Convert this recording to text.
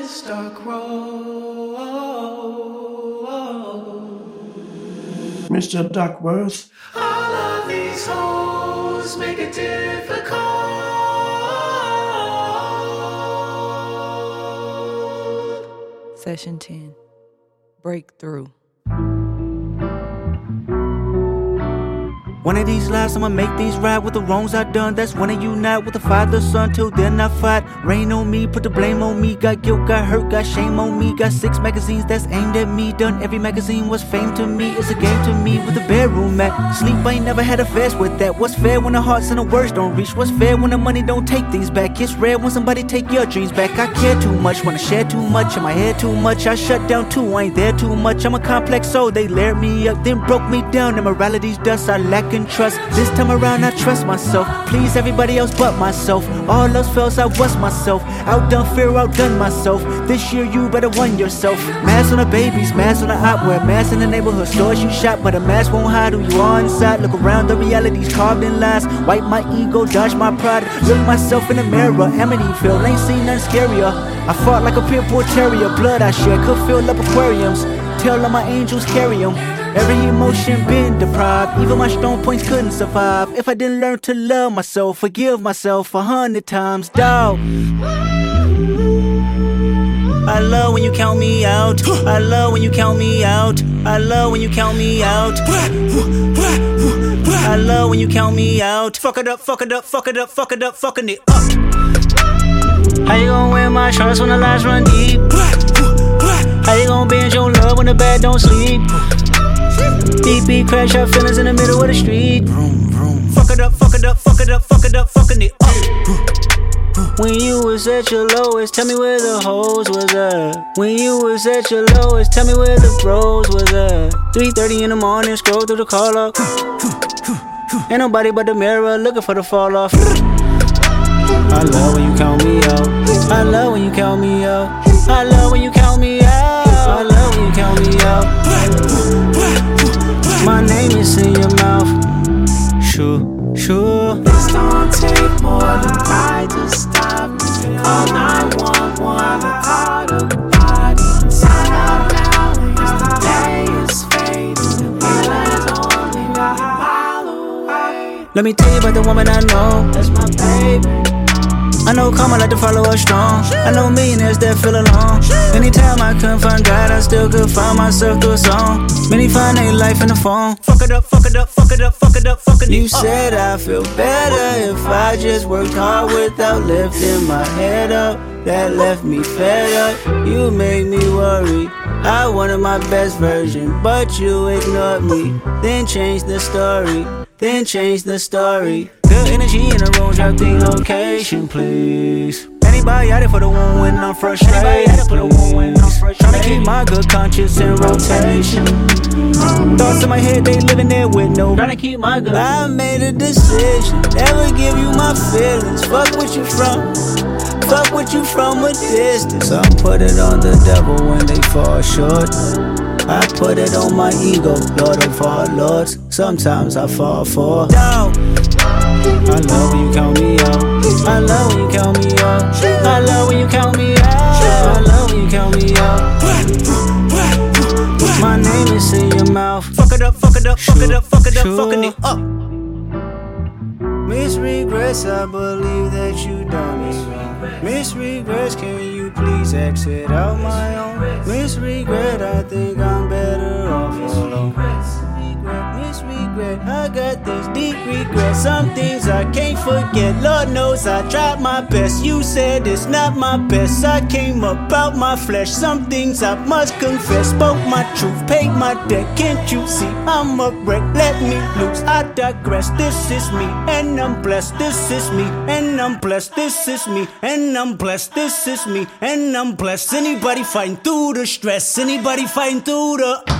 this dark road. Mr. Duckworth. All of these hoes make it difficult. Session 10. Breakthrough. One of these lives I'ma make these right with the wrongs I done. That's when I unite with the Father, Son. Till then I fight. Rain on me, put the blame on me. Got guilt, got hurt, got shame on me. Got 6 magazines that's aimed at me. Done every magazine was fame to me. It's a game to me with the bedroom mat. Sleep, I ain't never had a fast with that. What's fair when the hearts and the words don't reach? What's fair when the money don't take things back? It's rare when somebody take your dreams back. I care too much, wanna share too much. In my head too much, I shut down too. I ain't there too much. I'm a complex soul. They layered me up, then broke me down. Immorality's dust, I lack in trust. This time around I trust myself. Please everybody else but myself. All else fails, I was myself. Outdone fear, outdone myself. This year you better won yourself. Mask on the babies, mask on the opera. Mask in the neighborhood stores you shop, but a mask won't hide who you are inside. Look around, the reality's carved in lies. Wipe my ego, dodge my pride. Look myself in the mirror. Amityville, ain't seen nothing scarier. I fought like a pit bull terrier. Blood I shed could fill up aquariums. Tell all my angels carry 'em. Every emotion been deprived. Even my strong points couldn't survive if I didn't learn to love myself. Forgive myself 100 times, dawg. I love when you count me out. I love when you count me out. I love when you count me out. I love when you count me out. Fuck it up, fuck it up, fuck it up, fuck it up, fucking it up. How you gon' wear my shorts when the lights run deep? How you gon' binge your love when the bed don't sleep? Deep beat, crash out feelings in the middle of the street. Fuck it up, fuck it up, fuck it up, fuck it up, fucking it up. When you was at your lowest, tell me where the hoes was at. When you was at your lowest, tell me where the bros was at. 3:30 in the morning, scroll through the call log. Ain't nobody but the mirror looking for the fall off. I love when you count me out. I love when you count me out. I love when you count me out. I love when you count me out. My name is in your mouth. Sure, sure. This don't take more than pride to stop me. Call 911, call the body. Sign out now, cause the day is fading. The healing's only a mile away. Let me tell you about the woman I know. That's my baby. I know karma like to follow us strong. I know millionaires that feel alone. Anytime I couldn't find God, I still could find myself through a song. Many find their life in the phone. Fuck it up, fuck it up, fuck it up, fuck it up, fucking it up. You said I feel better if I just worked hard without lifting my head up. That left me fed up. You made me worry. I wanted my best version, but you ignored me. Then changed the story. Then change the story. Good energy in the room, drop the location, please. Anybody out there for the one when I'm frustrated? Tryna keep my good conscience in rotation. Thoughts in my head, they living there with no. Tryna keep my good. I made a decision, never give you my feelings. Fuck what you from. Fuck what you from a distance. I put it on the devil when they fall short. I put it on my ego, Lord of all lords. Sometimes I fall for doubt. I love when you count me out. I love when you count me out. I love when you count me out. I love when you count me out. My name is in your mouth. Fuck it up, fuck it up, fuck it up, fuck it up, fucking it up. Miss Regrets, I believe that you done me wrong. Miss Regrets, can you please exit out my own? Miss Regret, I think I'm better off alone. Miss Regret, I got this deep regret. Some things I can't forget. Lord knows I tried my best. You said it's not my best. I came about my flesh. Some things I must confess. Spoke my truth, paid my debt. Can't you see I'm a wreck? Let me loose, I digress. This is me, and I'm blessed. This is me, and I'm blessed. This is me, and I'm blessed. This is me, and I'm blessed. Anybody fighting through the stress? Anybody fighting through the